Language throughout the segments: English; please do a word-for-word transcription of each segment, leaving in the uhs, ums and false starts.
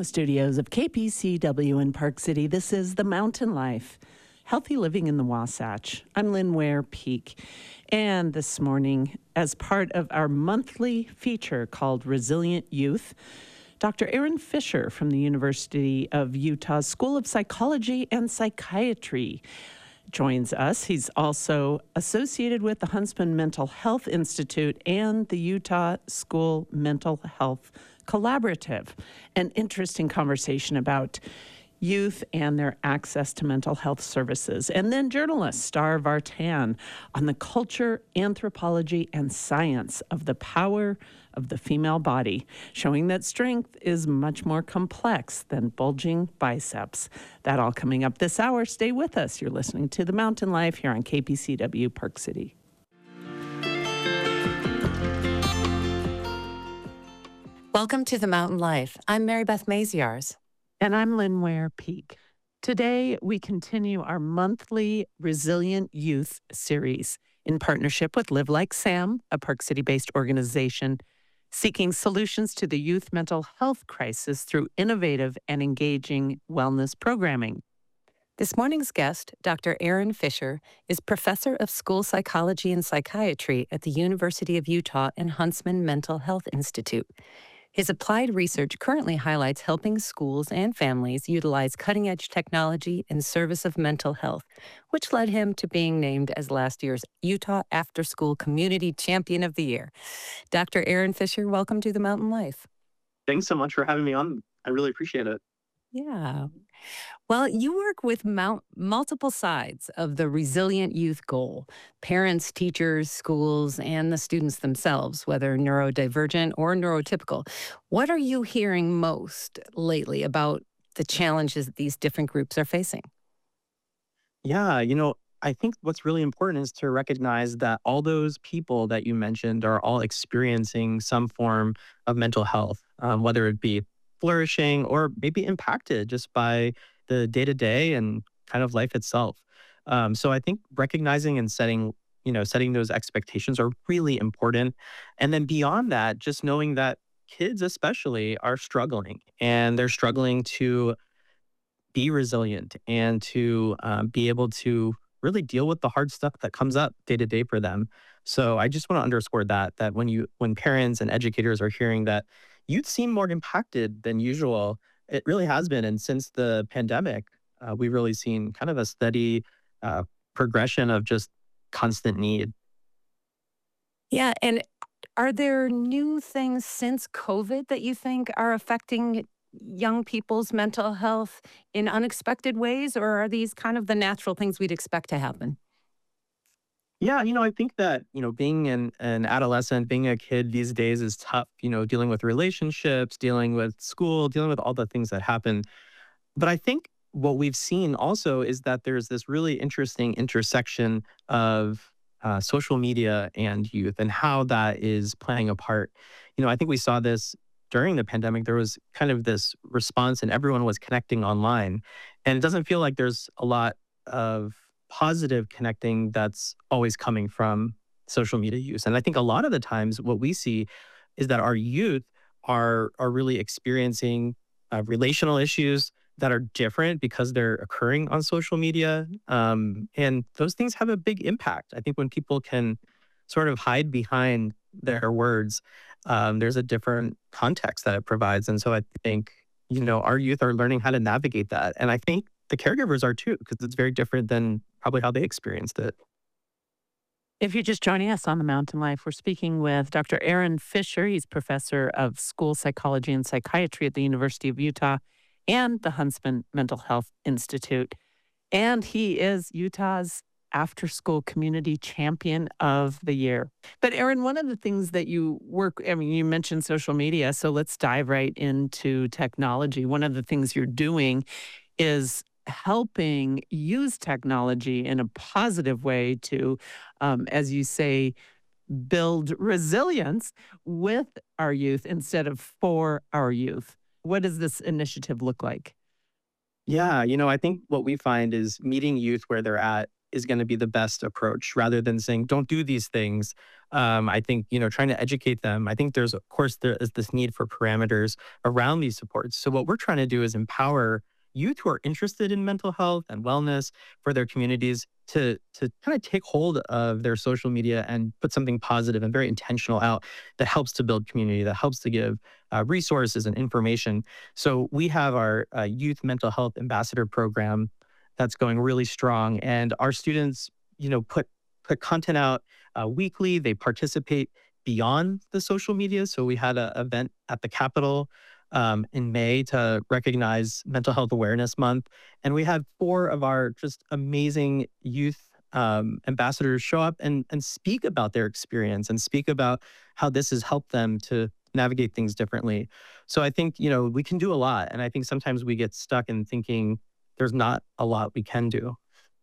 the studios of K P C W in Park City, this is The Mountain Life, Healthy Living in the Wasatch. I'm Lynn Ware Peak. And this morning, as part of our monthly feature called Resilient Youth, Doctor Aaron Fisher from the University of Utah's School of Psychology and Psychiatry joins us. He's also associated with the Huntsman Mental Health Institute and the Utah School Mental Health Collaborative. An interesting conversation about youth and their access to mental health services. And then journalist Star Vartan on the culture, anthropology, and science of the power of the female body, showing that strength is much more complex than bulging biceps. That all coming up this hour. Stay with us. You're listening to The Mountain Life here on K P C W Park City. Welcome to The Mountain Life. I'm Mary Beth Maziarz. And I'm Lynn Ware Peak. Today, we continue our monthly Resilient Youth series in partnership with Live Like Sam, a Park City-based organization seeking solutions to the youth mental health crisis through innovative and engaging wellness programming. This morning's guest, Doctor Aaron Fisher, is professor of school psychology and psychiatry at the University of Utah and Huntsman Mental Health Institute. His applied research currently highlights helping schools and families utilize cutting-edge technology in service of mental health, which led him to being named as last year's Utah After School Community Champion of the Year. Doctor Aaron Fisher, welcome to The Mountain Life. Thanks so much for having me on. I really appreciate it. Yeah. Well, you work with mount, multiple sides of the resilient youth goal, parents, teachers, schools, and the students themselves, whether neurodivergent or neurotypical. What are you hearing most lately about the challenges that these different groups are facing? Yeah, you know, I think what's really important is to recognize that all those people that you mentioned are all experiencing some form of mental health, um, whether it be flourishing or maybe impacted just by the day-to-day and kind of life itself. Um, so I think recognizing and setting, you know, setting those expectations are really important. And then beyond that, just knowing that kids especially are struggling and they're struggling to be resilient and to um, be able to really deal with the hard stuff that comes up day to day for them. So I just want to underscore that, that when you, when parents and educators are hearing that youth seem more impacted than usual, it really has been. And since the pandemic, uh, we've really seen kind of a steady uh, progression of just constant need. Yeah. And are there new things since COVID that you think are affecting young people's mental health in unexpected ways, or are these kind of the natural things we'd expect to happen? Yeah, you know, I think that, you know, being an, an adolescent, being a kid these days is tough, you know, dealing with relationships, dealing with school, dealing with all the things that happen. But I think what we've seen also is that there's this really interesting intersection of uh, social media and youth and how that is playing a part. You know, I think we saw this during the pandemic. There was kind of this response and everyone was connecting online. And it doesn't feel like there's a lot of positive connecting that's always coming from social media use. And I think a lot of the times what we see is that our youth are are really experiencing uh, relational issues that are different because they're occurring on social media. Um, and those things have a big impact. I think when people can sort of hide behind their words, um, there's a different context that it provides. And so I think, you know, our youth are learning how to navigate that. And I think the caregivers are too, because it's very different than probably how they experienced it. If you're just joining us on The Mountain Life, we're speaking with Doctor Aaron Fisher. He's professor of school psychology and psychiatry at the University of Utah and the Huntsman Mental Health Institute. And he is Utah's After School Community Champion of the Year. But Aaron, one of the things that you work, I mean, you mentioned social media, so let's dive right into technology. One of the things you're doing is helping use technology in a positive way to, um, as you say, build resilience with our youth instead of for our youth. What does this initiative look like? Yeah, you know, I think what we find is meeting youth where they're at is going to be the best approach rather than saying, don't do these things. Um, I think, you know, trying to educate them. I think there's, of course, there is this need for parameters around these supports. So what we're trying to do is empower youth who are interested in mental health and wellness for their communities to to kind of take hold of their social media and put something positive and very intentional out that helps to build community, that helps to give uh, resources and information. So we have our uh, youth mental health ambassador program that's going really strong, and our students, you know, put put content out uh, weekly. They participate beyond the social media. So we had an event at the Capitol um, in May to recognize Mental Health Awareness Month. And we had four of our just amazing youth um, ambassadors show up and, and speak about their experience and speak about how this has helped them to navigate things differently. So I think, you know, we can do a lot. And I think sometimes we get stuck in thinking there's not a lot we can do.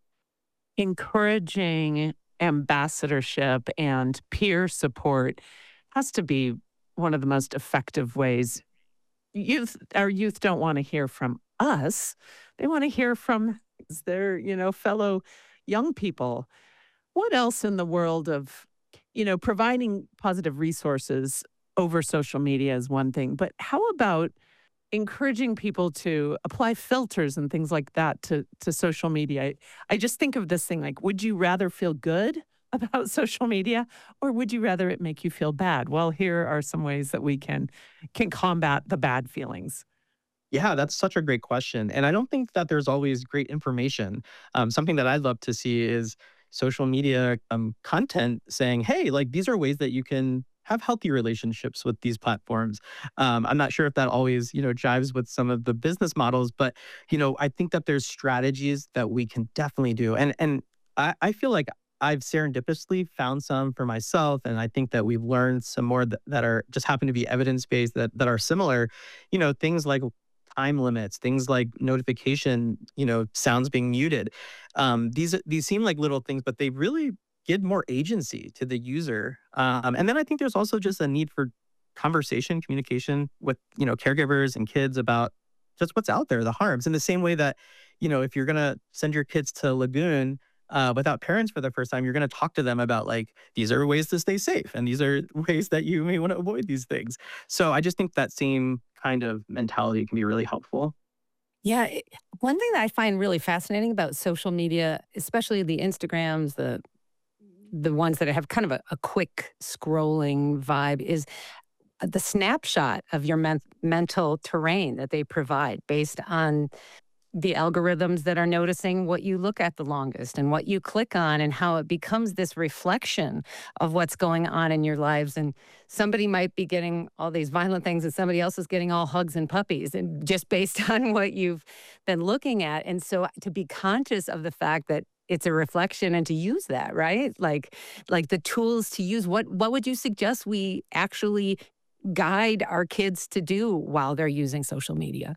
Encouraging ambassadorship and peer support has to be one of the most effective ways. Youth, our youth don't want to hear from us. They want to hear from their, you know, fellow young people. What else in the world of, you know, providing positive resources over social media is one thing, but how about encouraging people to apply filters and things like that to to social media? I, I just think of this thing like, would you rather feel good about social media, or would you rather it make you feel bad? Well, here are some ways that we can can combat the bad feelings. Yeah, that's such a great question. And I don't think that there's always great information. Um, something that I'd love to see is social media um, content saying, hey, like these are ways that you can have healthy relationships with these platforms. Um, I'm not sure if that always, you know, jives with some of the business models, but, you know, I think that there's strategies that we can definitely do. And, and I, I feel like I've serendipitously found some for myself. And I think that we've learned some more that, that are just happen to be evidence-based that, that are similar, you know, things like time limits, things like notification, you know, sounds being muted. Um, these these seem like little things, but they really give more agency to the user. Um, and then I think there's also just a need for conversation, communication with, you know, caregivers and kids about just what's out there, the harms. In the same way that, you know, if you're gonna send your kids to Lagoon uh, without parents for the first time, you're gonna talk to them about like these are ways to stay safe and these are ways that you may want to avoid these things. So I just think that same kind of mentality can be really helpful. Yeah, it- one thing that I find really fascinating about social media, especially the Instagrams, the the ones that have kind of a, a quick scrolling vibe, is the snapshot of your men- mental terrain that they provide based on the algorithms that are noticing what you look at the longest and what you click on, and how it becomes this reflection of what's going on in your lives. And somebody might be getting all these violent things and somebody else is getting all hugs and puppies, and just based on what you've been looking at. And so to be conscious of the fact that it's a reflection and to use that, right? Like like the tools to use. What what would you suggest we actually guide our kids to do while they're using social media?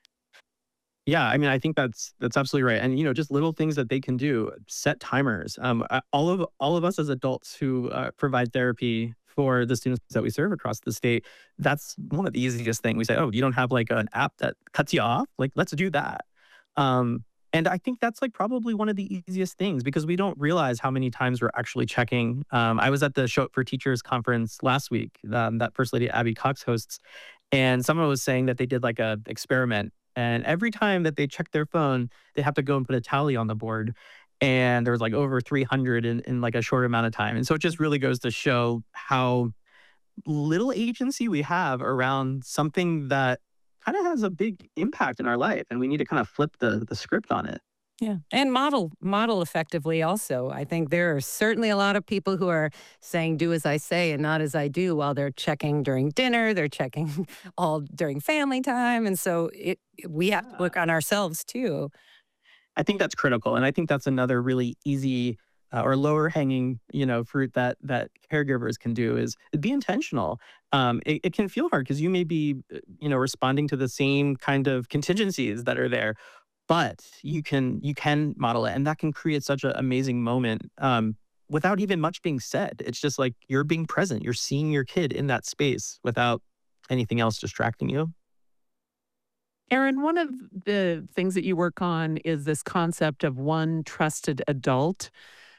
Yeah, I mean, I think that's that's absolutely right. And you know, just little things that they can do, set timers. Um, uh, all of all of us as adults who uh, provide therapy for the students that we serve across the state, that's one of the easiest things. We say, oh, you don't have like an app that cuts you off? Like, let's do that. Um, and I think that's like probably one of the easiest things because we don't realize how many times we're actually checking. Um, I was at the Show Up for Teachers conference last week um, that First Lady Abby Cox hosts, and someone was saying that they did like a experiment, and every time that they check their phone, they have to go and put a tally on the board. And there was like over three hundred in, in like a short amount of time. And so it just really goes to show how little agency we have around something that kind of has a big impact in our life. And we need to kind of flip the, the script on it. Yeah. And model model effectively also. I think there are certainly a lot of people who are saying do as I say and not as I do while they're checking during dinner, they're checking all during family time. And so it we have to Yeah. look on ourselves too. I think that's critical. And I think that's another really easy uh, or lower hanging, you know, fruit that that caregivers can do is be intentional. Um, it, it can feel hard because you may be, uh, you know, responding to the same kind of contingencies that are there, but you can you can model it, and that can create such an amazing moment um, without even much being said. It's just like you're being present. You're seeing your kid in that space without anything else distracting you. Erin, one of the things that you work on is this concept of one trusted adult.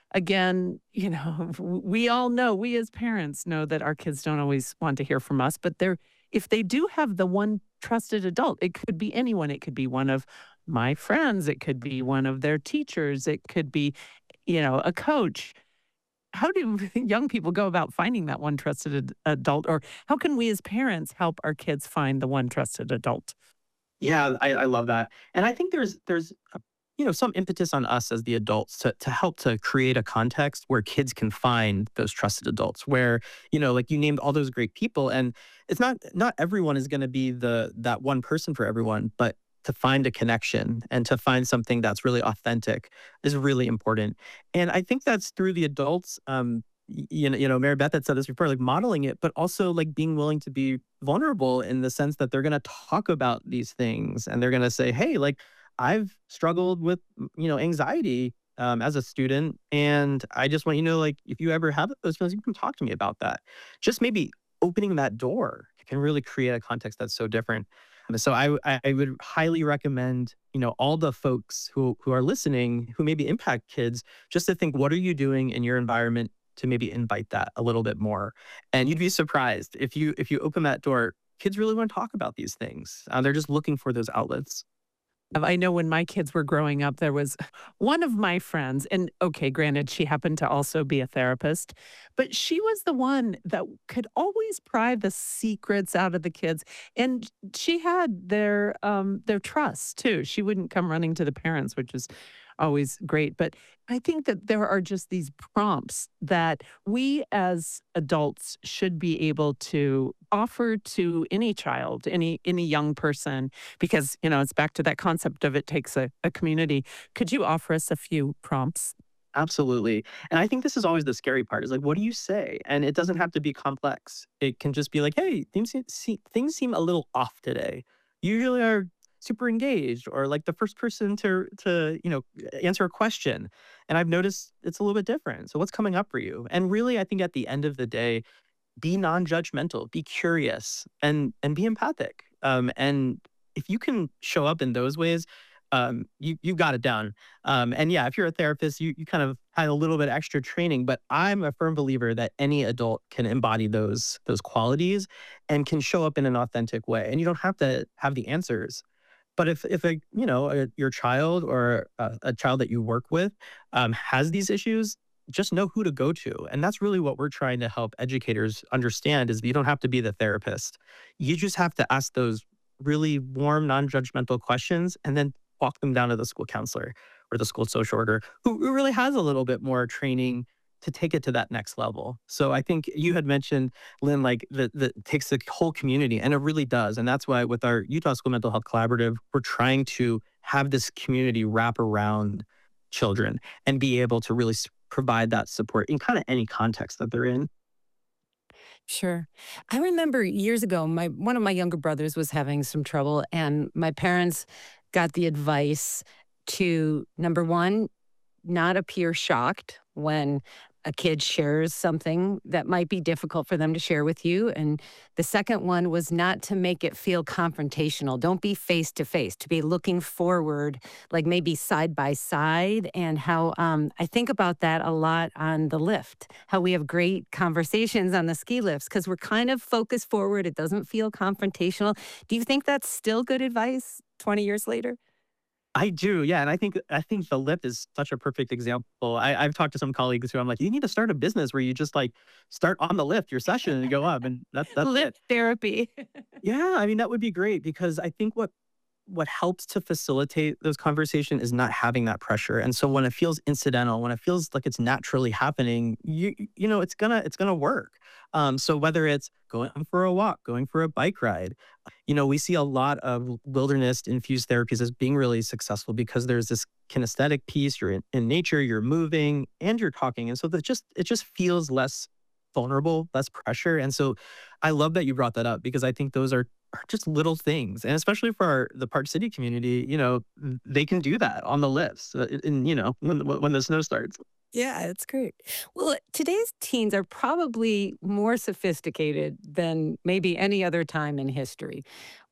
Again, you know, we all know, we as parents know that our kids don't always want to hear from us, but they're if they do have the one trusted adult, it could be anyone. It could be one of my friends, it could be one of their teachers, it could be, you know, a coach. How do young people go about finding that one trusted ad- adult, or how can we as parents help our kids find the one trusted adult? Yeah, I, I love that. And I think there's there's uh, you know some impetus on us as the adults to to help to create a context where kids can find those trusted adults. Where you know, like you named all those great people, and it's not not everyone is going to be the that one person for everyone, but to find a connection and to find something that's really authentic is really important. And I think that's through the adults. Um, y- you know, you know, Mary Beth had said this before, like modeling it, but also like being willing to be vulnerable in the sense that they're going to talk about these things and they're going to say, hey, like I've struggled with, m- you know, anxiety um, as a student. And I just want you to know, like, if you ever have those feelings, you can talk to me about that. Just maybe opening that door can really create a context that's so different. Um, So I, w- I I would highly recommend, you know, all the folks who who are listening who maybe impact kids, just to think, what are you doing in your environment to maybe invite that a little bit more? And you'd be surprised if you if you open that door, kids really want to talk about these things. Uh, they're just looking for those outlets. Um, I know when my kids were growing up, there was one of my friends, and okay, granted, she happened to also be a therapist, but she was the one that could always pry the secrets out of the kids, and she had their um, their trust too. She wouldn't come running to the parents, which is always great. But I think that there are just these prompts that we as adults should be able to offer to any child, any any young person, because you know it's back to that concept of it takes a, a community. Could you offer us a few prompts? Absolutely. And I think this is always the scary part is like, what do you say? And it doesn't have to be complex. It can just be like, hey, things seem, see, things seem a little off today. You usually are super engaged or like the first person to to you know answer a question, and I've noticed it's a little bit different. So what's coming up for you? And really, I think at the end of the day, be non-judgmental, be curious, and and be empathic. Um, and if you can show up in those ways, um, you you got it down. Um, and yeah, if you're a therapist, you you kind of had a little bit extra training, but I'm a firm believer that any adult can embody those those qualities and can show up in an authentic way. And you don't have to have the answers. But if if a you know a, your child or a, a child that you work with um, has these issues, just know who to go to, and that's really what we're trying to help educators understand: is you don't have to be the therapist. You just have to ask those really warm, non-judgmental questions, and then walk them down to the school counselor or the school social worker who, who really has a little bit more training to take it to that next level. So I think you had mentioned, Lynn, like that that takes the whole community, and it really does. And that's why with our Utah School Mental Health Collaborative, we're trying to have this community wrap around children and be able to really s- provide that support in kind of any context that they're in. Sure. I remember years ago, my one of my younger brothers was having some trouble, and my parents got the advice to number one, not appear shocked when a kid shares something that might be difficult for them to share with you. And the second one was not to make it feel confrontational. Don't be face to face, to be looking forward, like maybe side by side. And how um, I think about that a lot on the lift, how we have great conversations on the ski lifts because we're kind of focused forward. It doesn't feel confrontational. Do you think that's still good advice twenty years later? I do, yeah, and I think I think the lift is such a perfect example. I, I've talked to some colleagues who I'm like, you need to start a business where you just like start on the lift your session and go up, and that's that's it. Lift therapy. Yeah, I mean that would be great because I think what what helps to facilitate those conversations is not having that pressure. And so when it feels incidental, when it feels like it's naturally happening, you you know, it's gonna it's gonna work. Um, so whether it's going for a walk, going for a bike ride, you know, we see a lot of wilderness infused therapies as being really successful because there's this kinesthetic piece. You're in, in nature, you're moving, and you're talking, and so that just it just feels less vulnerable, less pressure. And so I love that you brought that up because I think those are are just little things, and especially for our, the Park City community, you know, they can do that on the lifts, uh, and you know, when when the snow starts. Yeah, it's great. Well, today's teens are probably more sophisticated than maybe any other time in history.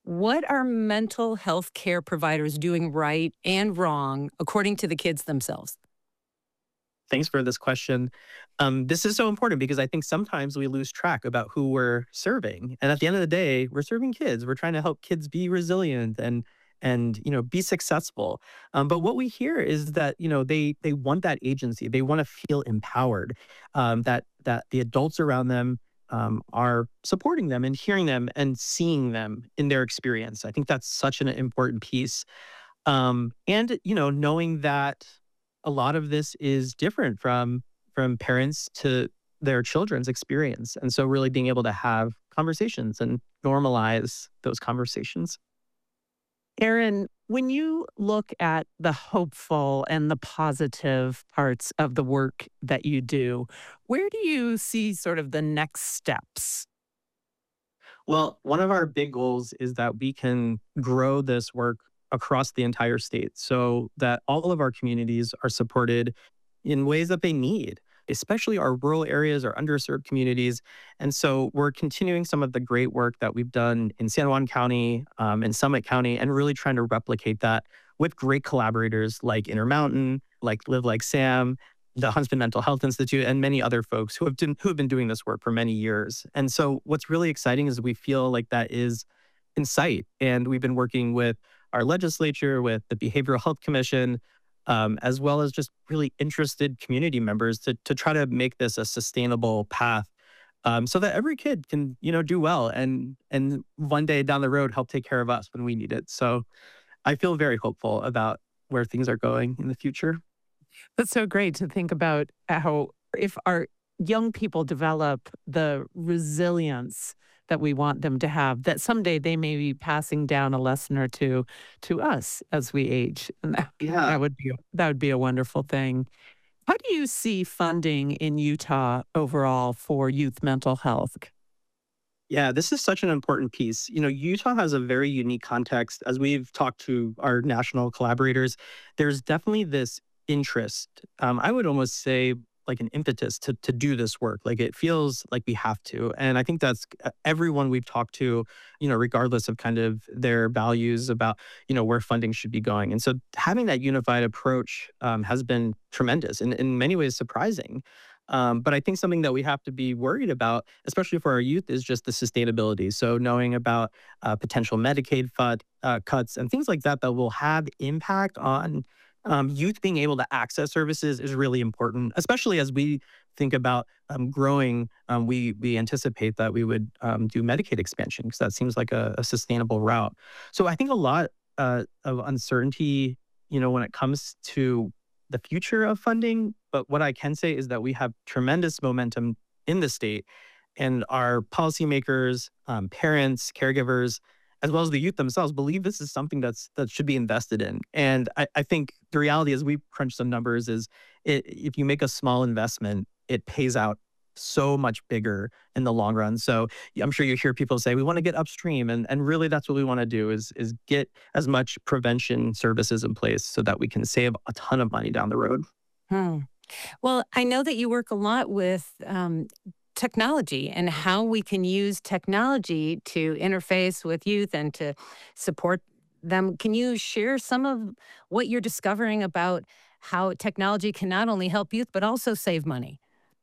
What are mental health care providers doing right and wrong according to the kids themselves? Thanks for this question. Um, this is so important because I think sometimes we lose track about who we're serving. And at the end of the day, we're serving kids. We're trying to help kids be resilient and and you know be successful. Um, but what we hear is that you know they they want that agency. They want to feel empowered. Um, that that the adults around them um, are supporting them and hearing them and seeing them in their experience. I think that's such an important piece. Um, and you know knowing that a lot of this is different from from parents to their children's experience. And so really being able to have conversations and normalize those conversations. Erin, when you look at the hopeful and the positive parts of the work that you do, where do you see sort of the next steps? Well, one of our big goals is that we can grow this work across the entire state so that all of our communities are supported in ways that they need, especially our rural areas, our underserved communities. And so we're continuing some of the great work that we've done in San Juan County um, and Summit County and really trying to replicate that with great collaborators like Intermountain, like Live Like Sam, the Huntsman Mental Health Institute, and many other folks who have, done, who have been doing this work for many years. And so what's really exciting is we feel like that is in sight. And we've been working with our legislature, with the Behavioral Health Commission, um, as well as just really interested community members to, to try to make this a sustainable path um, so that every kid can, you know, do well and and one day down the road help take care of us when we need it. So I feel very hopeful about where things are going in the future. That's so great to think about how if our young people develop the resilience that we want them to have, that someday they may be passing down a lesson or two to us as we age. And that, Yeah. that would be that would be a wonderful thing. How do you see funding in Utah overall for youth mental health? Yeah, this is such an important piece. You know, Utah has a very unique context. As we've talked to our national collaborators, there's definitely this interest. Um, I would almost say like an impetus to to do this work. Like it feels like we have to. And I think that's uh, everyone we've talked to, you know, regardless of kind of their values about, you know, where funding should be going. And so having that unified approach um, has been tremendous and in many ways surprising. Um, but I think something that we have to be worried about, especially for our youth, is just the sustainability. So knowing about uh, potential Medicaid fund, uh, cuts and things like that that will have impact on um, youth being able to access services is really important, especially as we think about um, growing. Um, we we anticipate that we would um, do Medicaid expansion because that seems like a, a sustainable route. So I think a lot uh, of uncertainty, you know, when it comes to the future of funding. But what I can say is that we have tremendous momentum in the state, and our policymakers, um, parents, caregivers, as well as the youth themselves, believe this is something that's that should be invested in. And I, I think the reality is, we crunch some numbers, is it, if you make a small investment, it pays out so much bigger in the long run. So yeah, I'm sure you hear people say we want to get upstream, and and really that's what we want to do is is get as much prevention services in place so that we can save a ton of money down the road. Hmm. Well, I know that you work a lot with um, technology and how we can use technology to interface with youth and to support them. Can you share some of what you're discovering about how technology can not only help youth, but also save money?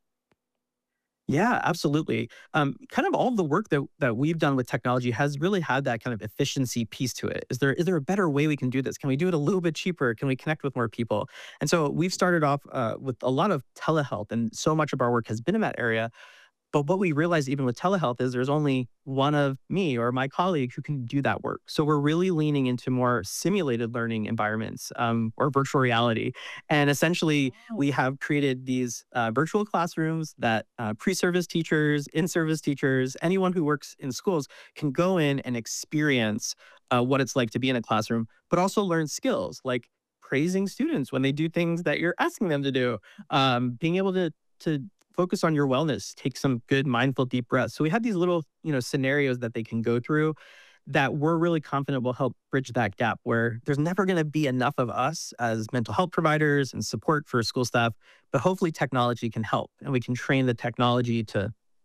Yeah, absolutely. Um, kind of all the work that that we've done with technology has really had that kind of efficiency piece to it. Is there is there a better way we can do this? Can we do it a little bit cheaper? Can we connect with more people? And so we've started off uh, with a lot of telehealth, and so much of our work has been in that area. But what we realized even with telehealth is there's only one of me or my colleague who can do that work. So we're really leaning into more simulated learning environments um, or virtual reality. And essentially, Oh. we have created these uh, virtual classrooms that uh, pre-service teachers, in-service teachers, anyone who works in schools can go in and experience uh, what it's like to be in a classroom, but also learn skills like praising students when they do things that you're asking them to do, um, being able to to focus on your wellness, take some good mindful deep breaths. So we had these little, you know, scenarios that they can go through that we're really confident will help bridge that gap where there's never going to be enough of us as mental health providers and support for school staff, but hopefully technology can help and we can train the technology to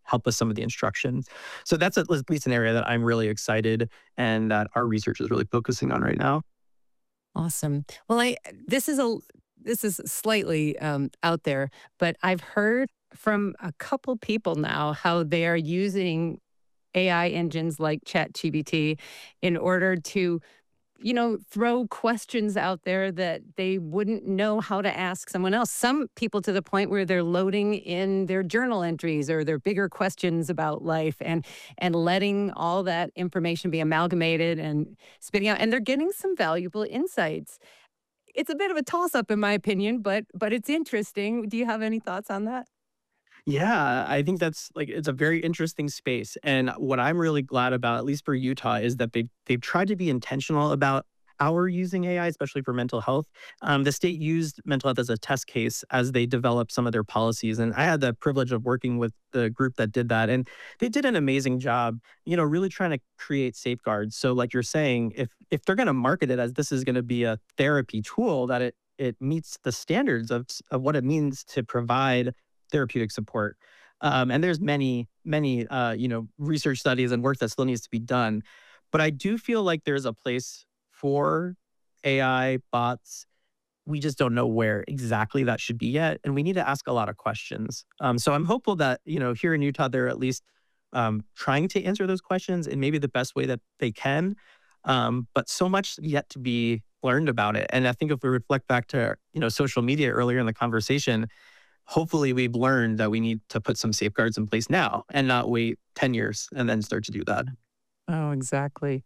help with some of the instruction. So that's at least an area that I'm really excited and that our research is really focusing on right now. Awesome. Well, I this is a this is slightly um, out there, but I've heard from a couple people now how they are using A I engines like ChatGPT in order to, you know, throw questions out there that they wouldn't know how to ask someone else. Some people to the point where they're loading in their journal entries or their bigger questions about life and and letting all that information be amalgamated and spitting out. And they're getting some valuable insights. It's a bit of a toss-up in my opinion, but but it's interesting. Do you have any thoughts on that? Yeah, I think that's like it's a very interesting space. And what I'm really glad about, at least for Utah, is that they've they've tried to be intentional about how we're using A I, especially for mental health. Um, the state used mental health as a test case as they developed some of their policies. And I had the privilege of working with the group that did that. And they did an amazing job, you know, really trying to create safeguards. So like you're saying, if if they're going to market it as this is going to be a therapy tool, that it it meets the standards of, of what it means to provide therapeutic support. Um, and there's many, many, uh, you know, research studies and work that still needs to be done. But I do feel like there's a place for A I bots. We just don't know where exactly that should be yet. And we need to ask a lot of questions. Um, so I'm hopeful that, you know, here in Utah, they're at least um, trying to answer those questions in maybe the best way that they can. Um, but so much yet to be learned about it. And I think if we reflect back to, you know, social media earlier in the conversation, hopefully we've learned that we need to put some safeguards in place now and not wait ten years and then start to do that. Oh, exactly.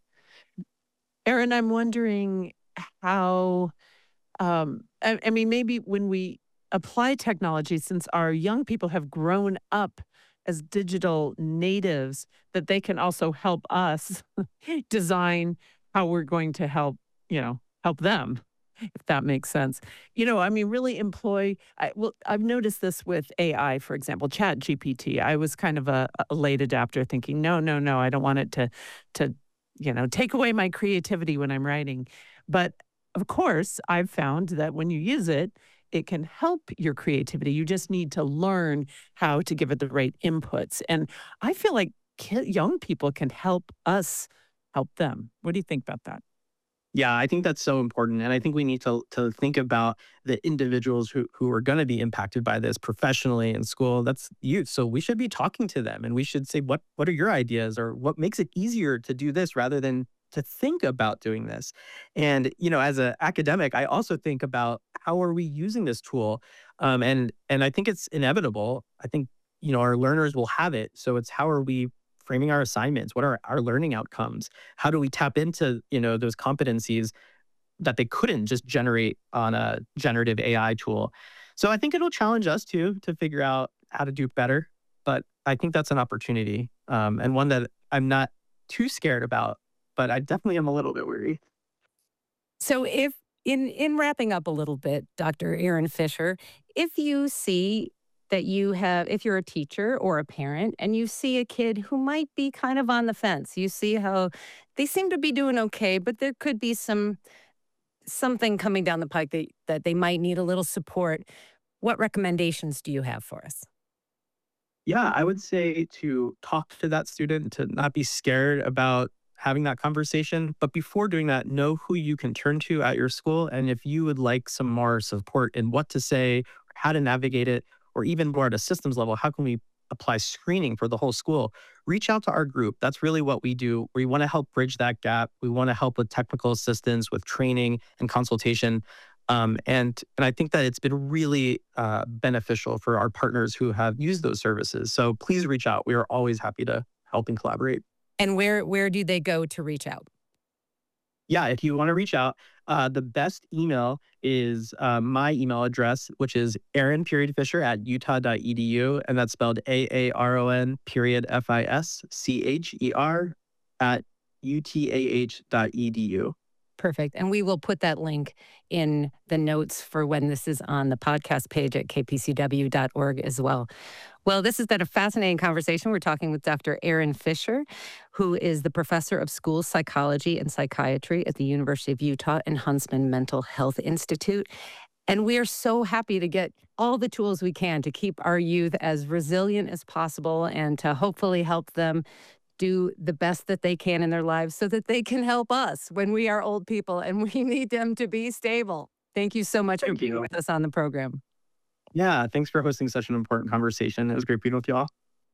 Erin, I'm wondering how, um, I, I mean, maybe when we apply technology, since our young people have grown up as digital natives, that they can also help us design how we're going to help, you know, help them, if that makes sense. You know, I mean, really employ, I, well, I've noticed this with A I, for example, Chat G P T. I was kind of a, a late adapter thinking, no, no, no, I don't want it to, to, you know, take away my creativity when I'm writing. But of course, I've found that when you use it, it can help your creativity. You just need to learn how to give it the right inputs. And I feel like ki- young people can help us help them. What do you think about that? Yeah, I think that's so important. And I think we need to to think about the individuals who, who are going to be impacted by this professionally in school. That's youth. So we should be talking to them and we should say, what what are your ideas or what makes it easier to do this rather than to think about doing this? And, you know, as an academic, I also think about how are we using this tool? Um, and and I think it's inevitable. I think, you know, our learners will have it. So it's how are we framing our assignments? What are our learning outcomes? How do we tap into, you know, those competencies that they couldn't just generate on a generative A I tool? So I think it'll challenge us too to figure out how to do better. But I think that's an opportunity um, and one that I'm not too scared about, but I definitely am a little bit worried. So if in in wrapping up a little bit, Doctor Erin Fisher, if you see that you have, if you're a teacher or a parent and you see a kid who might be kind of on the fence, you see how they seem to be doing okay, but there could be some something coming down the pike that, that they might need a little support. What recommendations do you have for us? Yeah, I would say to talk to that student, to not be scared about having that conversation. But before doing that, know who you can turn to at your school. And if you would like some more support in what to say, how to navigate it, or even more at a systems level, how can we apply screening for the whole school? Reach out to our group. That's really what we do. We want to help bridge that gap. We want to help with technical assistance, with training and consultation. Um, and and I think that it's been really uh, beneficial for our partners who have used those services. So please reach out. We are always happy to help and collaborate. And where where do they go to reach out? Yeah, if you want to reach out, uh, the best email is uh, my email address, which is Aaron period Fisher at utah dot e d u. And that's spelled A A R O N period F I S C H E R at U T A H dot E D U. Perfect. And we will put that link in the notes for when this is on the podcast page at k p c w dot org as well. Well, this has been a fascinating conversation. We're talking with Doctor Erin Fisher, who is the professor of school psychology and psychiatry at the University of Utah and Huntsman Mental Health Institute. And we are so happy to get all the tools we can to keep our youth as resilient as possible and to hopefully help them do the best that they can in their lives so that they can help us when we are old people and we need them to be stable. Thank you so much for Thank being you. with us on the program. Yeah, thanks for hosting such an important conversation. It was great being with y'all.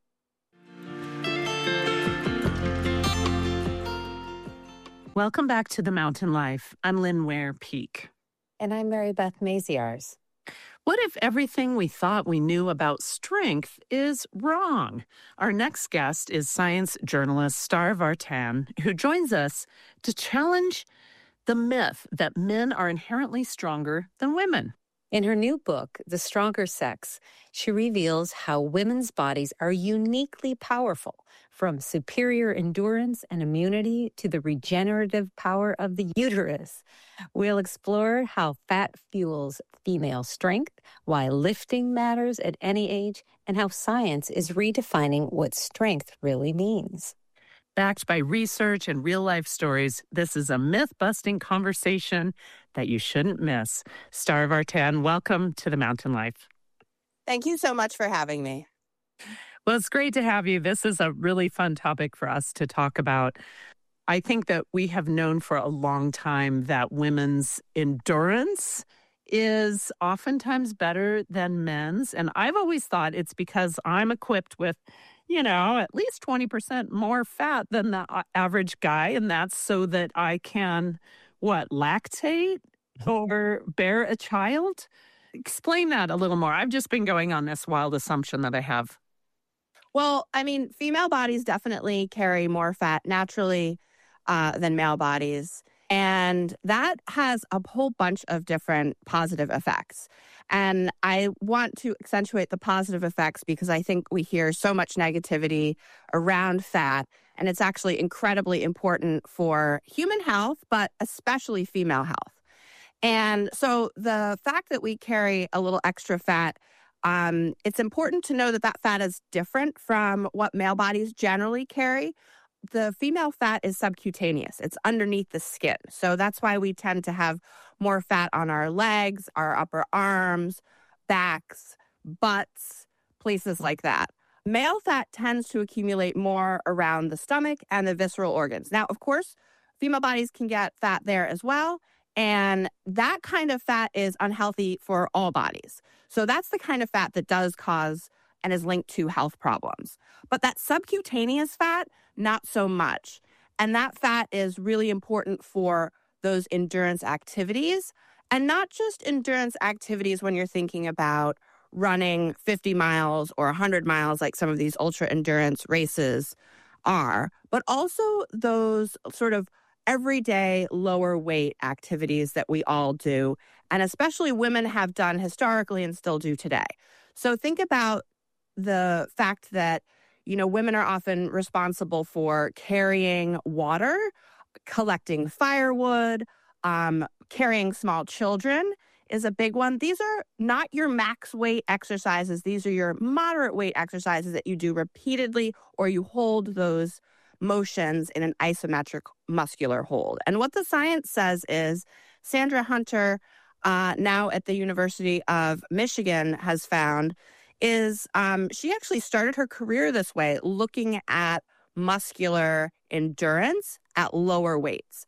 Welcome back to The Mountain Life. I'm Lynn Ware Peak. And I'm Mary Beth Maziarz. What if everything we thought we knew about strength is wrong? Our next guest is science journalist Star Vartan, who joins us to challenge the myth that men are inherently stronger than women. In her new book, The Stronger Sex, she reveals how women's bodies are uniquely powerful, from superior endurance and immunity to the regenerative power of the uterus. We'll explore how fat fuels female strength, why lifting matters at any age, and how science is redefining what strength really means. Backed by research and real-life stories, this is a myth-busting conversation that you shouldn't miss. Star Vartan, welcome to The Mountain Life. Thank you so much for having me. Well, it's great to have you. This is a really fun topic for us to talk about. I think that we have known for a long time that women's endurance is oftentimes better than men's. And I've always thought it's because I'm equipped with, you know, at least twenty percent more fat than the average guy. And that's so that I can, what, lactate or bear a child? Explain that a little more. I've just been going on this wild assumption that I have. Well, I mean, female bodies definitely carry more fat naturally uh, than male bodies. And that has a whole bunch of different positive effects. And I want to accentuate the positive effects because I think we hear so much negativity around fat. And it's actually incredibly important for human health, but especially female health. And so the fact that we carry a little extra fat, um, it's important to know that that fat is different from what male bodies generally carry. The female fat is subcutaneous. It's underneath the skin. So that's why we tend to have more fat on our legs, our upper arms, backs, butts, places like that. Male fat tends to accumulate more around the stomach and the visceral organs. Now, of course, female bodies can get fat there as well. And that kind of fat is unhealthy for all bodies. So that's the kind of fat that does cause and is linked to health problems. But that subcutaneous fat, not so much. And that fat is really important for those endurance activities. And not just endurance activities when you're thinking about running fifty miles or one hundred miles like some of these ultra endurance races are, but also those sort of everyday lower weight activities that we all do, and especially women have done historically and still do today. So think about the fact that, you know, women are often responsible for carrying water, collecting firewood, um, carrying small children is a big one. These are not your max weight exercises. These are your moderate weight exercises that you do repeatedly, or you hold those motions in an isometric muscular hold. And what the science says is Sandra Hunter, uh, now at the University of Michigan, has found is um, she actually started her career this way, looking at muscular endurance at lower weights.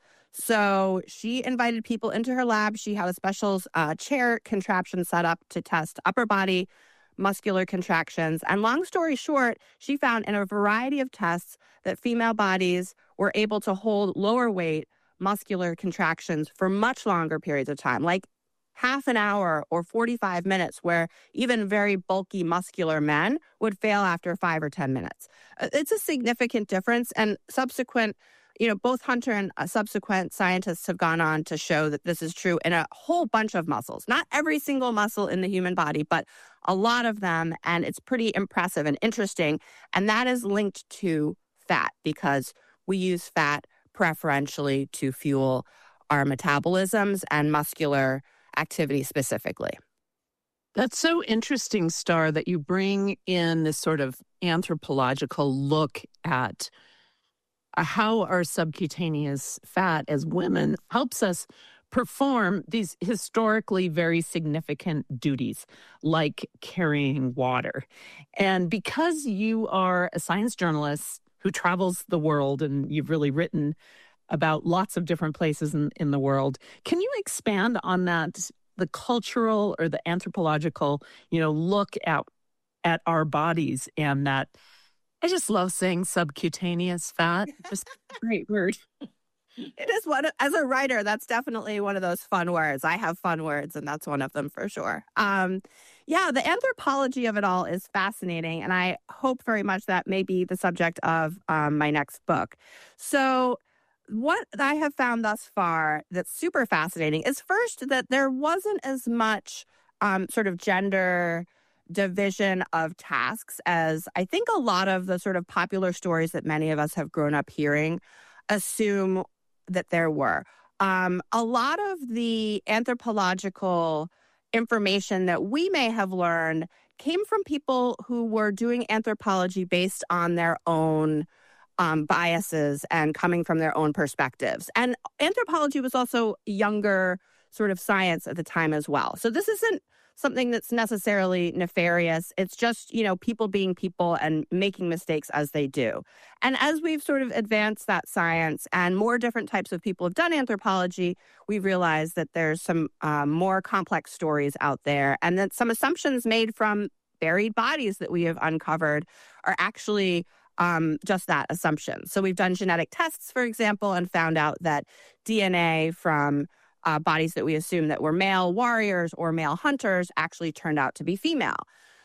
So she invited people into her lab. She had a special uh, chair contraption set up to test upper body muscular contractions. And long story short, she found in a variety of tests that female bodies were able to hold lower weight muscular contractions for much longer periods of time, like half an hour or forty-five minutes, where even very bulky muscular men would fail after five or ten minutes. It's a significant difference. And subsequent, you know, both Hunter and uh, subsequent scientists have gone on to show that this is true in a whole bunch of muscles. Not every single muscle in the human body, but a lot of them. And it's pretty impressive and interesting. And that is linked to fat because we use fat preferentially to fuel our metabolisms and muscular activity specifically. That's so interesting, Star, that you bring in this sort of anthropological look at how our subcutaneous fat as women helps us perform these historically very significant duties, like carrying water. And because you are a science journalist who travels the world and you've really written about lots of different places in, in the world, can you expand on that, the cultural or the anthropological, you know, look at at our bodies and that I just love saying subcutaneous fat. Just a great word. It is one, as a writer, that's definitely one of those fun words. I have fun words, and that's one of them for sure. Um, yeah, the anthropology of it all is fascinating, and I hope very much that may be the subject of um, my next book. So, what I have found thus far that's super fascinating is first that there wasn't as much um, sort of gender division of tasks as I think a lot of the sort of popular stories that many of us have grown up hearing assume that there were. Um, a lot of the anthropological information that we may have learned came from people who were doing anthropology based on their own um, biases and coming from their own perspectives. And anthropology was also younger sort of science at the time as well. So this isn't something that's necessarily nefarious. It's just, you know, people being people and making mistakes as they do. And as we've sort of advanced that science and more different types of people have done anthropology, we realized that there's some um, more complex stories out there and that some assumptions made from buried bodies that we have uncovered are actually um, just that, assumption. So we've done genetic tests, for example, and found out that D N A from Uh, bodies that we assume that were male warriors or male hunters actually turned out to be female.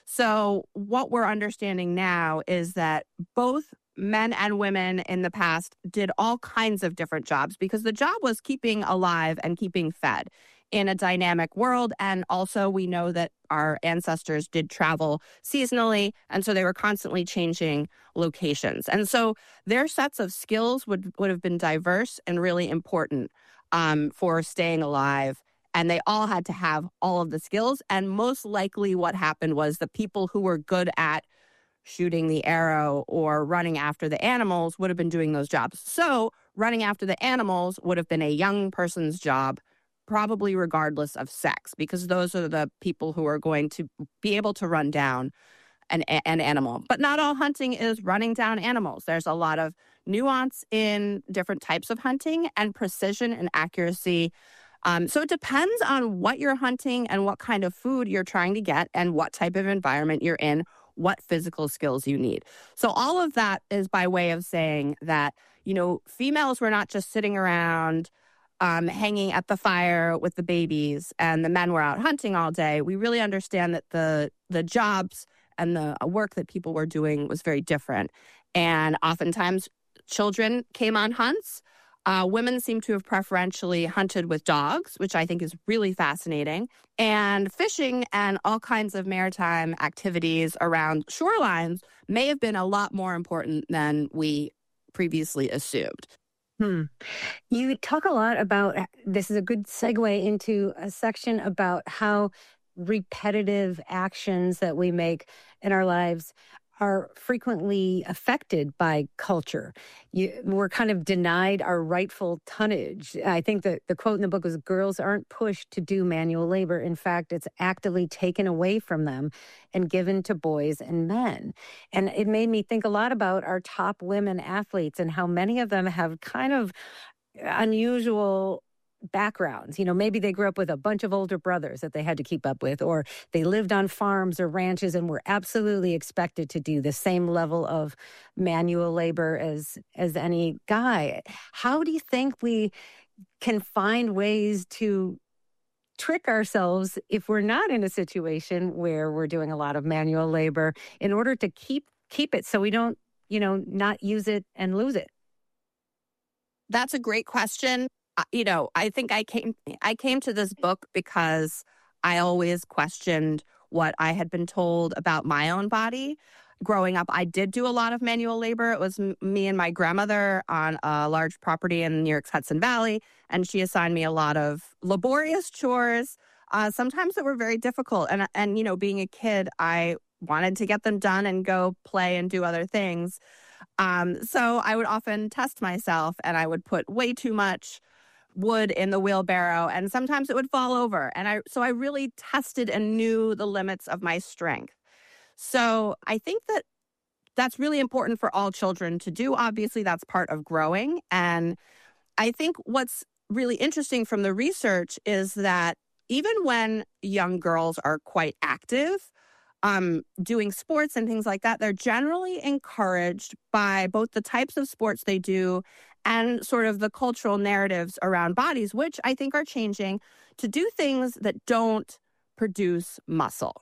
So what we're understanding now is that both men and women in the past did all kinds of different jobs because the job was keeping alive and keeping fed in a dynamic world. And also we know that our ancestors did travel seasonally, and so they were constantly changing locations. And so their sets of skills would, would have been diverse and really important Um, for staying alive. And they all had to have all of the skills. And most likely what happened was the people who were good at shooting the arrow or running after the animals would have been doing those jobs. So running after the animals would have been a young person's job, probably regardless of sex, because those are the people who are going to be able to run down an, an animal. But not all hunting is running down animals. There's a lot of nuance in different types of hunting and precision and accuracy. Um, so it depends on what you're hunting and what kind of food you're trying to get and what type of environment you're in, what physical skills you need. So all of that is by way of saying that, you know, females were not just sitting around um, hanging at the fire with the babies and the men were out hunting all day. We really understand that the the jobs and the work that people were doing was very different. And oftentimes children came on hunts. Uh, women seem to have preferentially hunted with dogs, which I think is really fascinating. And fishing and all kinds of maritime activities around shorelines may have been a lot more important than we previously assumed. Hmm. You talk a lot about, this is a good segue into a section about how repetitive actions that we make in our lives are frequently affected by culture. You, we're kind of denied our rightful tonnage. I think that the quote in the book was, girls aren't pushed to do manual labor. In fact, it's actively taken away from them and given to boys and men. And it made me think a lot about our top women athletes and how many of them have kind of unusual backgrounds. You know, maybe they grew up with a bunch of older brothers that they had to keep up with, or they lived on farms or ranches and were absolutely expected to do the same level of manual labor as as any guy. How do you think we can find ways to trick ourselves if we're not in a situation where we're doing a lot of manual labor in order to keep keep it so we don't, you know, not use it and lose it? That's a great question. Uh, You know, I think I came I came to this book because I always questioned what I had been told about my own body. Growing up, I did do a lot of manual labor. It was m- me and my grandmother on a large property in New York's Hudson Valley, and she assigned me a lot of laborious chores, uh, sometimes that were very difficult. And and you know, being a kid, I wanted to get them done and go play and do other things. Um, so I would often test myself, and I would put way too much wood in the wheelbarrow, and sometimes it would fall over. And I, so I really tested and knew the limits of my strength. So I think that that's really important for all children to do. Obviously, that's part of growing. And I think what's really interesting from the research is that even when young girls are quite active, um, doing sports and things like that, they're generally encouraged by both the types of sports they do and sort of the cultural narratives around bodies, which I think are changing, to do things that don't produce muscle.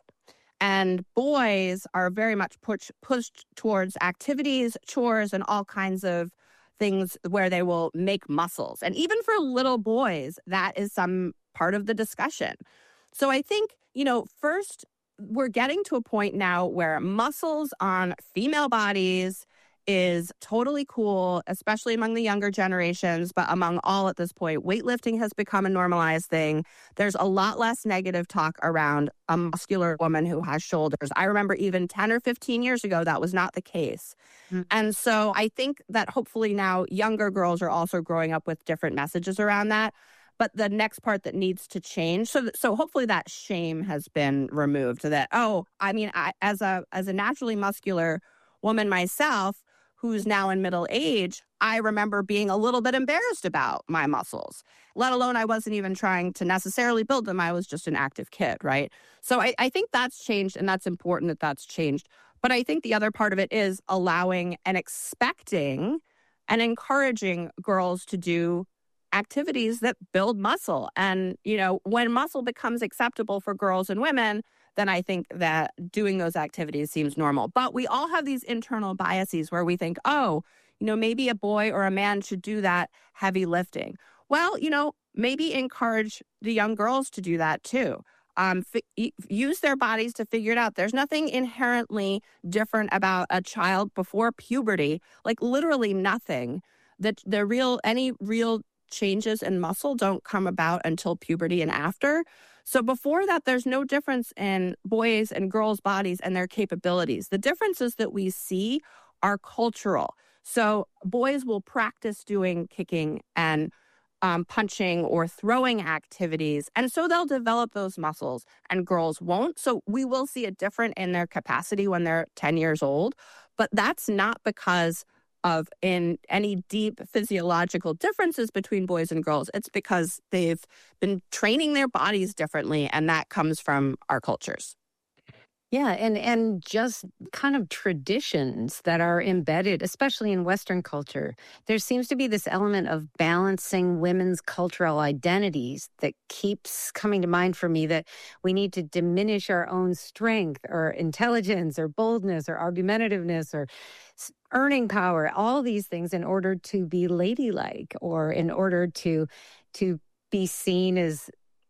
And boys are very much push, pushed towards activities, chores, and all kinds of things where they will make muscles. And even for little boys, that is some part of the discussion. So I think, you know, first, we're getting to a point now where muscles on female bodies is totally cool, especially among the younger generations, but among all at this point. Weightlifting has become a normalized thing. There's a lot less negative talk around a muscular woman who has shoulders. I remember even ten or fifteen years ago, that was not the case. Mm-hmm. And so I think that hopefully now younger girls are also growing up with different messages around that. But the next part that needs to change, so so hopefully that shame has been removed. That, oh, I mean, I, as a as a naturally muscular woman myself, who's now in middle age, I remember being a little bit embarrassed about my muscles, let alone I wasn't even trying to necessarily build them. I was just an active kid, right? So I, I think that's changed, and that's important that that's changed. But I think the other part of it is allowing and expecting and encouraging girls to do activities that build muscle. And, you know, when muscle becomes acceptable for girls and women, then I think that doing those activities seems normal. But we all have these internal biases where we think, oh, you know, maybe a boy or a man should do that heavy lifting. Well, you know, maybe encourage the young girls to do that too. Um, f- use their bodies to figure it out. There's nothing inherently different about a child before puberty, like literally nothing. That the real, any real changes in muscle don't come about until puberty and after. So before that, there's no difference in boys and girls' bodies and their capabilities. The differences that we see are cultural. So boys will practice doing kicking and um, punching or throwing activities, and so they'll develop those muscles, and girls won't. So we will see a difference in their capacity when they're ten years old, but that's not because of in any deep physiological differences between boys and girls. It's because they've been training their bodies differently, and that comes from our cultures. Yeah, and and just kind of traditions that are embedded, especially in Western culture. There seems to be this element of balancing women's cultural identities that keeps coming to mind for me, that we need to diminish our own strength or intelligence or boldness or argumentativeness or earning power, all these things in order to be ladylike or in order to to be seen as,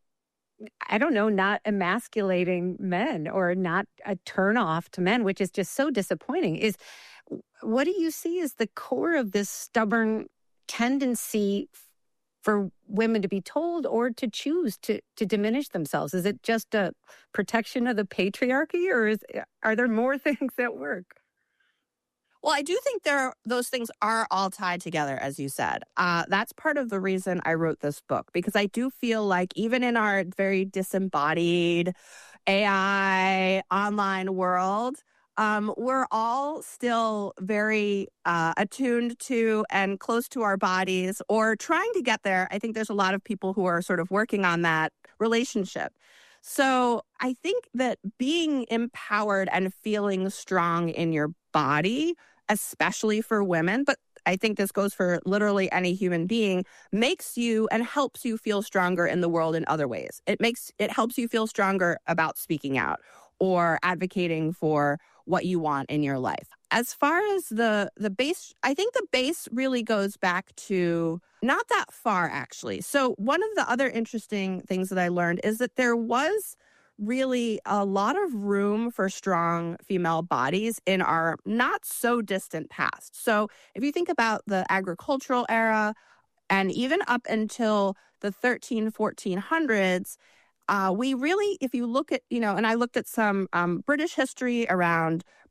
I don't know, not emasculating men or not a turnoff to men, which is just so disappointing. Is what do you see as the core of this stubborn tendency for women to be told or to choose to to diminish themselves? Is it just a protection of the patriarchy, or is are there more things at work? Well, I do think there those things are all tied together, as you said. Uh, that's part of the reason I wrote this book, because I do feel like even in our very disembodied A I online world, um, we're all still very uh, attuned to and close to our bodies, or trying to get there. I think there's a lot of people who are sort of working on that relationship. So I think that being empowered and feeling strong in your body, especially for women, but I think this goes for literally any human being, makes you and helps you feel stronger in the world in other ways. It makes it helps you feel stronger about speaking out or advocating for what you want in your life. As far as the the base, I think the base really goes back to not that far, actually. So one of the other interesting things that I learned is that there was really a lot of room for strong female bodies in our not so distant past. So if you think about the agricultural era, and even up until the thirteen, fourteen hundreds, uh, we really, if you look at, you know, and I looked at some um, British history around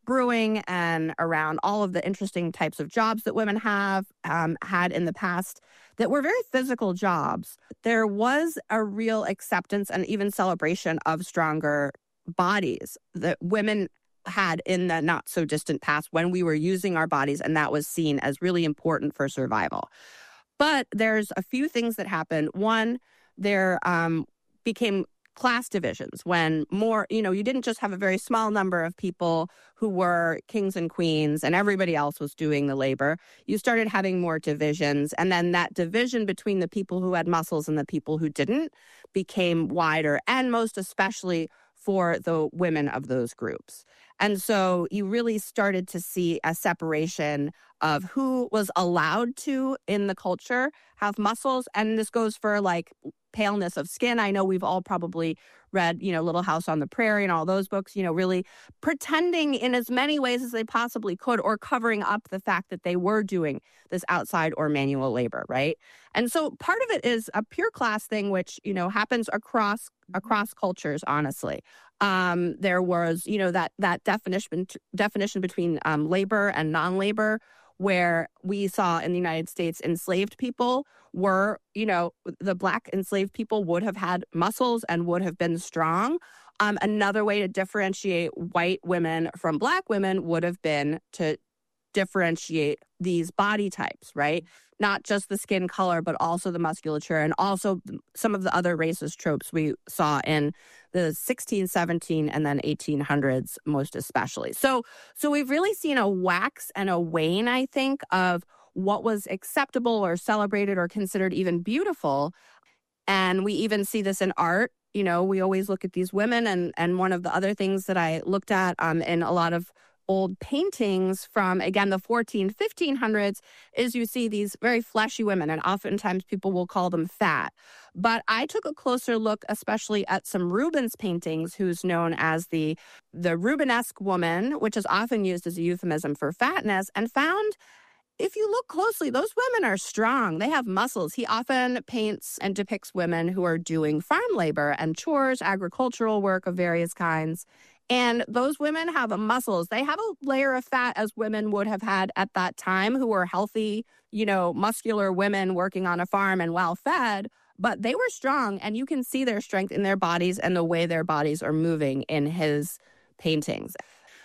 brewing and around all of the interesting types of jobs that women have um, had in the past that were very physical jobs, there was a real acceptance and even celebration of stronger bodies that women had in the not so distant past when we were using our bodies, and that was seen as really important for survival. But there's a few things that happened. One, there um, became class divisions when more, you know, you didn't just have a very small number of people who were kings and queens and everybody else was doing the labor. You started having more divisions. And then that division between the people who had muscles and the people who didn't became wider, and most especially for the women of those groups. And so you really started to see a separation of who was allowed to, in the culture, have muscles. And this goes for like paleness of skin. I know we've all probably read, you know, Little House on the Prairie and all those books, you know, really pretending in as many ways as they possibly could, or covering up the fact that they were doing this outside or manual labor, right? And so part of it is a pure class thing, which, you know, happens across across cultures, honestly. Um, there was, you know, that that definition definition between um, labor and non-labor, where we saw in the United States enslaved people were, you know, the Black enslaved people would have had muscles and would have been strong. Um, another way to differentiate white women from Black women would have been to differentiate these body types, right? Not just the skin color, but also the musculature, and also some of the other racist tropes we saw in the sixteen, seventeen, and then eighteen hundreds, most especially. So, so we've really seen a wax and a wane, I think, of what was acceptable or celebrated or considered even beautiful. And we even see this in art. You know, we always look at these women, and and one of the other things that I looked at um, in a lot of old paintings from, again, the fourteen, fifteen hundreds, is you see these very fleshy women, and oftentimes people will call them fat. But I took a closer look, especially at some Rubens paintings, who's known as the, the Rubenesque woman, which is often used as a euphemism for fatness, and found, if you look closely, those women are strong. They have muscles. He often paints and depicts women who are doing farm labor and chores, agricultural work of various kinds. And those women have a muscles. They have a layer of fat, as women would have had at that time, who were healthy, you know, muscular women working on a farm and well fed, but they were strong. And you can see their strength in their bodies and the way their bodies are moving in his paintings.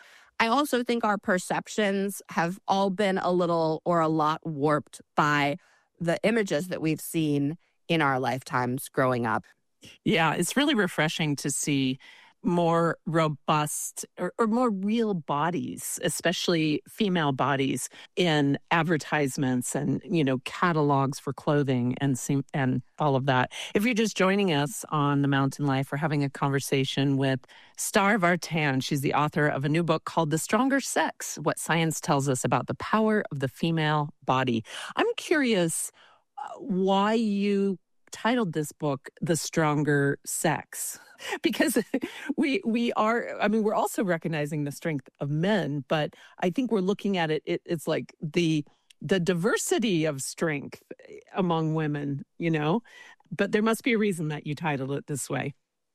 I also think our perceptions have all been a little or a lot warped by the images that we've seen in our lifetimes growing up. Yeah, it's really refreshing to see more robust or, or more real bodies, especially female bodies, in advertisements and, you know, catalogs for clothing and seem, and all of that. If you're just joining us on The Mountain Life, we're having a conversation with Star Vartan. She's the author of a new book called The Stronger Sex: What Science Tells Us About the Power of the Female Body. I'm curious uh, why you titled this book The Stronger Sex, because we we are, I mean, we're also recognizing the strength of men, but I think we're looking at it, it it's like the the diversity of strength among women, you know, but there must be a reason that you titled it this way.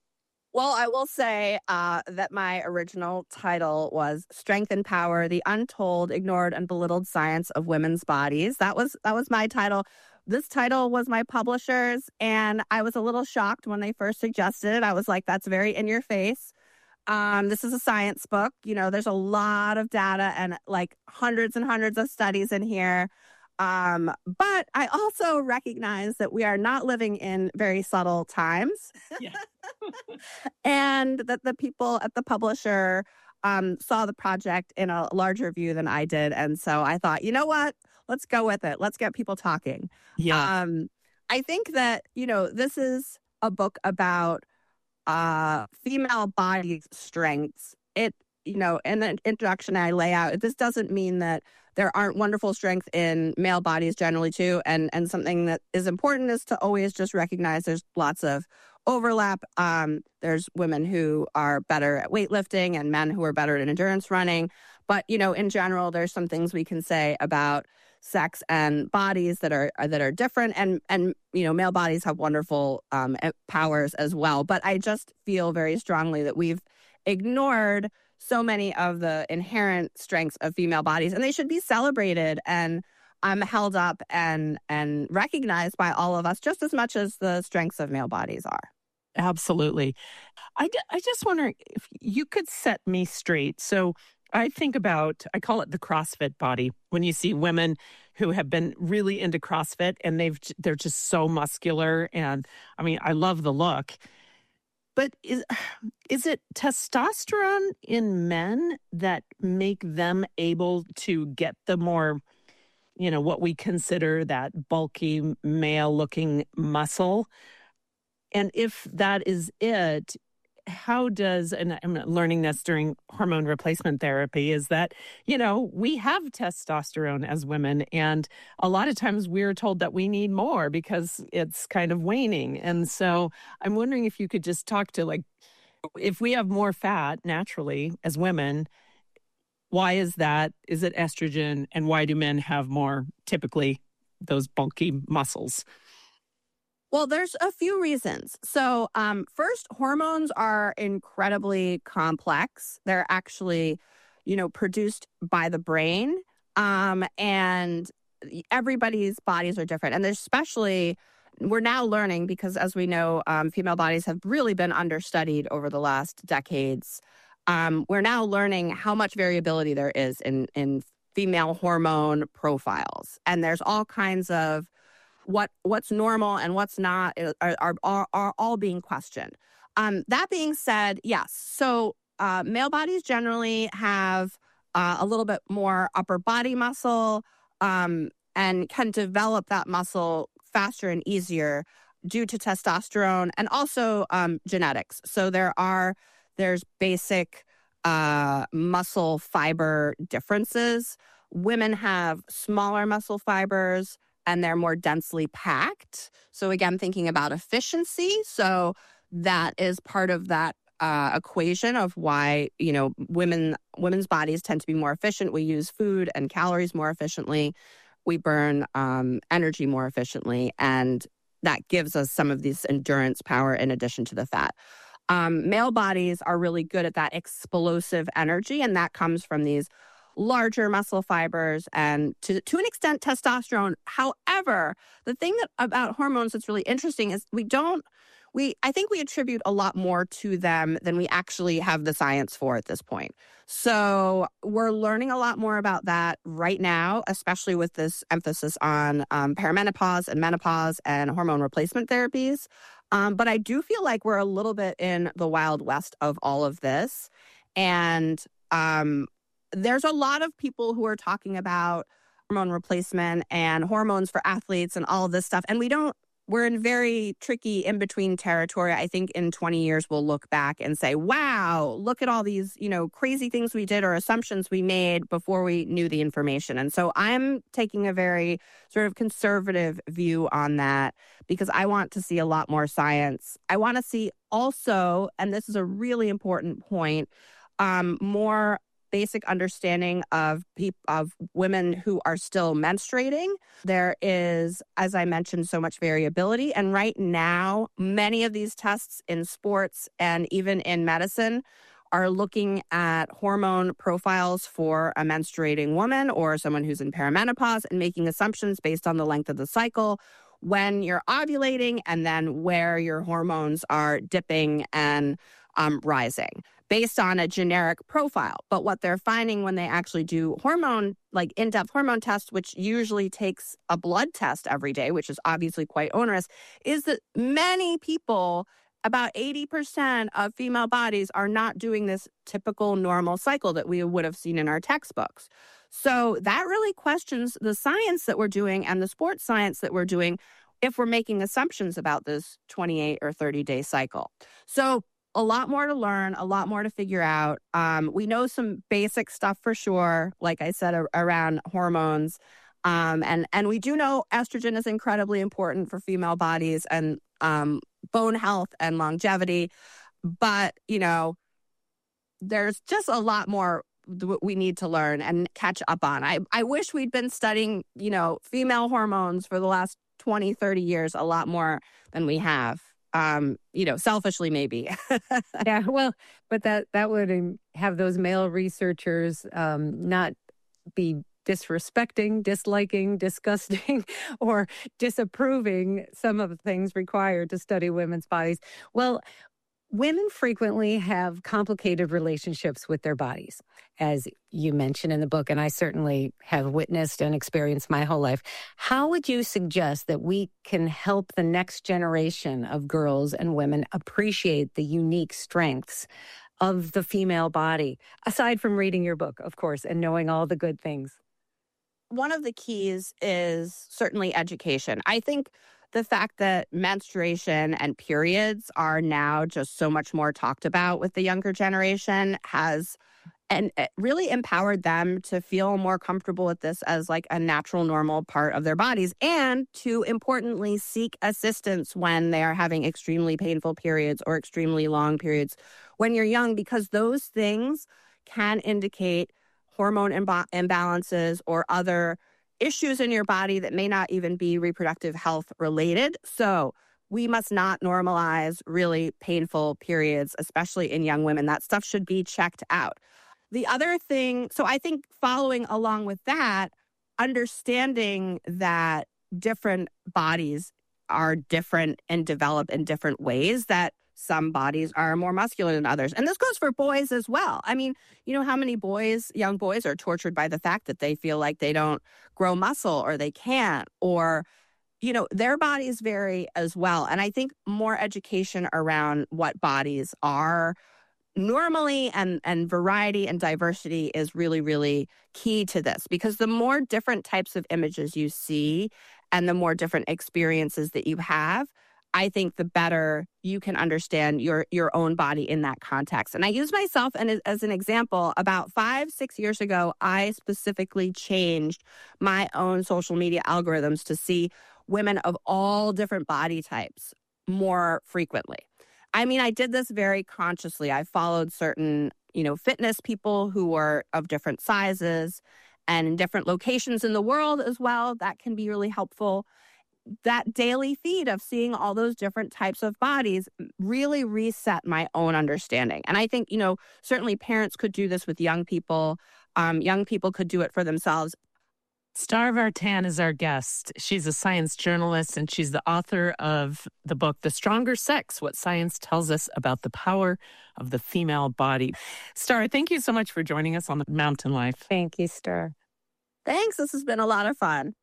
Well, I will say uh, that my original title was Strength and Power: The Untold, Ignored, and Belittled Science of Women's Bodies. That was that was my title. This title was my publisher's, and I was a little shocked when they first suggested it. I was like, that's very in your face. Um, this is a science book. You know, there's a lot of data and like hundreds and hundreds of studies in here. Um, but I also recognize that we are not living in very subtle times. Yeah. And that the people at the publisher um, saw the project in a larger view than I did. And so I thought, you know what? Let's go with it. Let's get people talking. Yeah. Um, I think that, you know, this is a book about uh, female body strengths. It, you know, in the introduction I lay out, this doesn't mean that there aren't wonderful strength in male bodies generally too. And, and something that is important is to always just recognize there's lots of overlap. Um, there's women who are better at weightlifting and men who are better at endurance running. But, you know, in general, there's some things we can say about sex and bodies that are that are different, and and you know, male bodies have wonderful um, powers as well. But I just feel very strongly that we've ignored so many of the inherent strengths of female bodies, and they should be celebrated and um, held up and and recognized by all of us just as much as the strengths of male bodies are. Absolutely. I, d- I just wonder if you could set me straight. So I think about, I call it the CrossFit body. When you see women who have been really into CrossFit and they've j- they're just so muscular, and I mean, I love the look. But is is it testosterone in men that make them able to get the more, you know, what we consider that bulky male looking muscle? And if that is it, how does, and I'm learning this during hormone replacement therapy, is that, you know, we have testosterone as women. And a lot of times we're told that we need more because it's kind of waning. And so I'm wondering if you could just talk to, like, if we have more fat naturally as women, why is that? Is it estrogen? And why do men have more, typically, those bulky muscles? Well, there's a few reasons. So, um, first, hormones are incredibly complex. They're actually, you know, produced by the brain, um, and everybody's bodies are different. And there's especially, we're now learning because, as we know, um, female bodies have really been understudied over the last decades. Um, we're now learning how much variability there is in in female hormone profiles, and there's all kinds of what what's normal and what's not are are, are, are all being questioned. Um, that being said, yes. So uh, male bodies generally have uh, a little bit more upper body muscle um, and can develop that muscle faster and easier due to testosterone and also um, genetics. So there are there's basic uh, muscle fiber differences. Women have smaller muscle fibers and they're more densely packed. So again, thinking about efficiency. So that is part of that uh, equation of why, you know, women women's bodies tend to be more efficient. We use food and calories more efficiently. We burn um, energy more efficiently. And that gives us some of this endurance power in addition to the fat. Um, male bodies are really good at that explosive energy, and that comes from these larger muscle fibers and to, to an extent testosterone. However, the thing that about hormones that's really interesting is we don't we I think we attribute a lot more to them than we actually have the science for at this point. So we're learning a lot more about that right now, especially with this emphasis on um, perimenopause and menopause and hormone replacement therapies. Um, but I do feel like we're a little bit in the Wild West of all of this. And um, there's a lot of people who are talking about hormone replacement and hormones for athletes and all of this stuff. And we don't, we're in very tricky in-between territory. I think in twenty years, we'll look back and say, wow, look at all these, you know, crazy things we did or assumptions we made before we knew the information. And so I'm taking a very sort of conservative view on that because I want to see a lot more science. I want to see also, and this is a really important point, um, more basic understanding of peop- of women who are still menstruating. There is, as I mentioned, so much variability. And right now, many of these tests in sports and even in medicine are looking at hormone profiles for a menstruating woman or someone who's in perimenopause and making assumptions based on the length of the cycle, when you're ovulating, and then where your hormones are dipping and um, rising, based on a generic profile. But what they're finding when they actually do hormone, like in-depth hormone tests, which usually takes a blood test every day, which is obviously quite onerous, is that many people, about eighty percent of female bodies, are not doing this typical normal cycle that we would have seen in our textbooks. So that really questions the science that we're doing and the sports science that we're doing if we're making assumptions about this twenty-eight or thirty day cycle. So a lot more to learn, a lot more to figure out. Um, we know some basic stuff for sure, like I said, a- around hormones. Um, and, and we do know estrogen is incredibly important for female bodies and um, bone health and longevity. But, you know, there's just a lot more th- we need to learn and catch up on. I, I wish we'd been studying, you know, female hormones for the last twenty, thirty years a lot more than we have. Um, you know, selfishly maybe. Yeah, well, but that that would um, have those male researchers um, not be disrespecting, disliking, disgusting, or disapproving some of the things required to study women's bodies. Well, women frequently have complicated relationships with their bodies, as you mentioned in the book, and I certainly have witnessed and experienced my whole life. How would you suggest that we can help the next generation of girls and women appreciate the unique strengths of the female body, aside from reading your book, of course, and knowing all the good things? One of the keys is certainly education. I think the fact that menstruation and periods are now just so much more talked about with the younger generation has and it really empowered them to feel more comfortable with this as like a natural, normal part of their bodies, and to importantly seek assistance when they are having extremely painful periods or extremely long periods when you're young, because those things can indicate hormone imba- imbalances or other issues in your body that may not even be reproductive health related. So we must not normalize really painful periods, especially in young women. That stuff should be checked out. The other thing, so I think following along with that, understanding that different bodies are different and develop in different ways, that some bodies are more muscular than others. And this goes for boys as well. I mean, you know how many boys, young boys, are tortured by the fact that they feel like they don't grow muscle or they can't, or, you know, their bodies vary as well. And I think more education around what bodies are normally and, and variety and diversity is really, really key to this, because the more different types of images you see and the more different experiences that you have, I think the better you can understand your your own body in that context. And I use myself and as an example. About five, six years ago, I specifically changed my own social media algorithms to see women of all different body types more frequently. I mean, I did this very consciously. I followed certain, you know, fitness people who were of different sizes and in different locations in the world as well. That can be really helpful. That daily feed of seeing all those different types of bodies really reset my own understanding. And I think, you know, certainly parents could do this with young people. Um, young people could do it for themselves. Star Vartan is our guest. She's a science journalist, and she's the author of the book, The Stronger Sex, What Science Tells Us About the Power of the Female Body. Star, thank you so much for joining us on The Mountain Life. Thank you, Star. Thanks. This has been a lot of fun.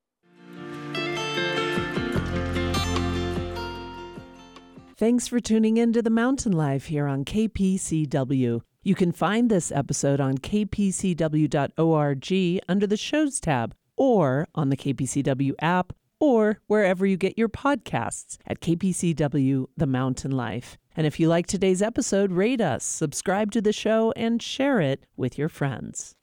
Thanks for tuning in to The Mountain Life here on K P C W. You can find this episode on k p c w dot org under the Shows tab, or on the K P C W app, or wherever you get your podcasts at K P C W The Mountain Life. And if you like today's episode, rate us, subscribe to the show, and share it with your friends.